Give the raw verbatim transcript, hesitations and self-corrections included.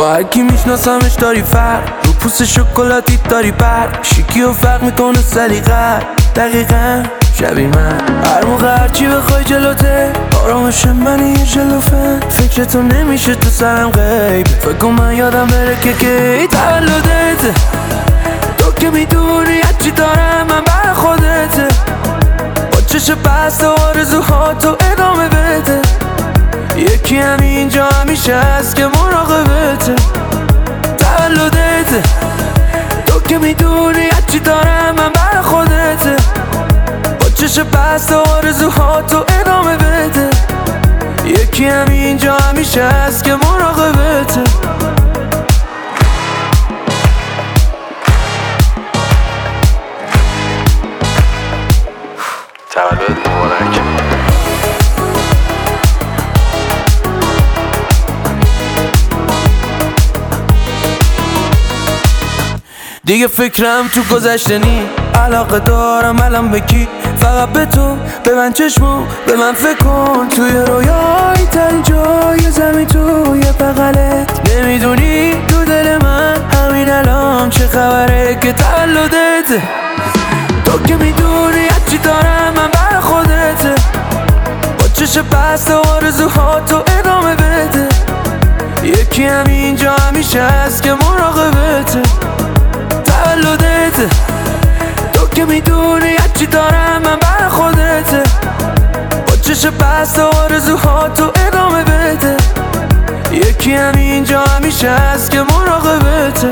با هرکی میشناسمش داری فرق، رو پوست شکلاتی داری پر، شیکی و فرق میکنه سلیقه دقیقا شبیه من. هر موقع هرچی بخوای جلوته، آرامش منی یه جلوفه، فکرتو نمیشه تو سرم غیب، فکر کن من یادم بره که کی تولدته. تو که میدونی هرچی دارم من بر خودته، با چشم بسته آرزوها تو ادامه بده. یکی همینجا همیشه هست که مراقبته. تولدته، تو که میدونی هرچی دارم من بر خودته، با چشم بسته آرزوها تو ادامه بده. یکی همینجا همیشه هست که مراقبته. تولد مبارک. دیگه فکرم تو گذشته نی، علاقه دارم الان به کی؟ فقط به تو، به من چشمو، به من فکر کن. توی رویای تن جای زمین توی بغلت، نمیدونی تو دل من همین الان چه خبره که تولدته. تو که میدونی هرچی دارم من بر خودته، با چشم بسته آرزوها تو ادامه بده. یکی همینجا همیشه هست که مراقبته. تولدته، تو که میدونی هرچی دارم من بر خودته، با چشم بسته آرزوها تو ادامه بده. یکی همینجا همیشه هست که مراقبته.